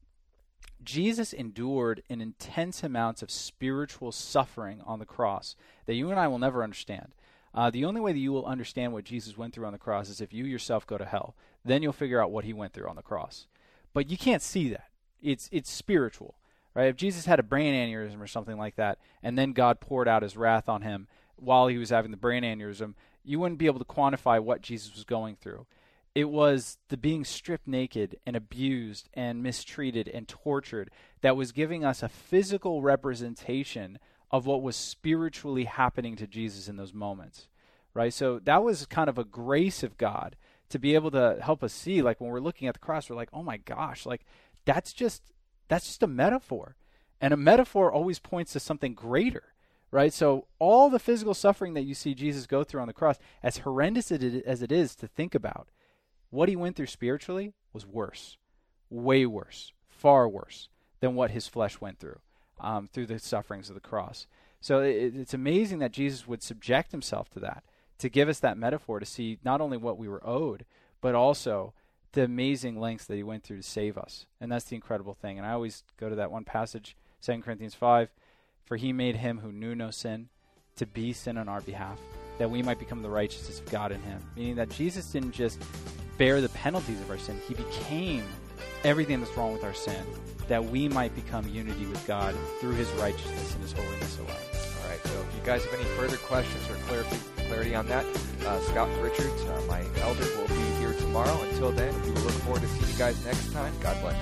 Jesus endured an intense amounts of spiritual suffering on the cross that you and I will never understand. Uh, the only way that you will understand what Jesus went through on the cross is if you yourself go to hell. Then you'll figure out what he went through on the cross. But you can't see that. It's it's spiritual, right? If Jesus had a brain aneurysm or something like that, and then God poured out his wrath on him while he was having the brain aneurysm, you wouldn't be able to quantify what Jesus was going through. It was the being stripped naked and abused and mistreated and tortured that was giving us a physical representation of what was spiritually happening to Jesus in those moments, right? So that was kind of a grace of God to be able to help us see, like when we're looking at the cross, we're like, oh my gosh, like that's just that's just a metaphor. And a metaphor always points to something greater. Right? So all the physical suffering that you see Jesus go through on the cross, as horrendous as it is to think about, what he went through spiritually was worse, way worse, far worse than what his flesh went through, um, through the sufferings of the cross. So it, it's amazing that Jesus would subject himself to that, to give us that metaphor to see not only what we were owed, but also the amazing lengths that he went through to save us. And that's the incredible thing. And I always go to that one passage, Second Corinthians five, "For he made him who knew no sin to be sin on our behalf, that we might become the righteousness of God in him." Meaning that Jesus didn't just bear the penalties of our sin. He became everything that's wrong with our sin, that we might become unity with God through his righteousness and his holiness alone. All right, so if you guys have any further questions or clarity, clarity on that, uh, Scott Richards, uh, my elder, will be here tomorrow. Until then, we will look forward to seeing you guys next time. God bless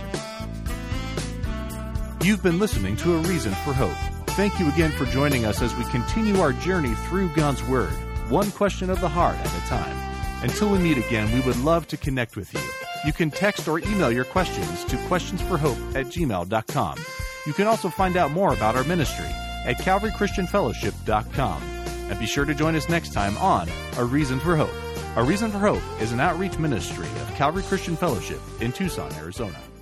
you. You've been listening to A Reason for Hope. Thank you again for joining us as we continue our journey through God's Word, one question of the heart at a time. Until we meet again, we would love to connect with you. You can text or email your questions to questionsforhope at gmail dot com. You can also find out more about our ministry at calvary christian fellowship dot com. And be sure to join us next time on A Reason for Hope. A Reason for Hope is an outreach ministry of Calvary Christian Fellowship in Tucson, Arizona.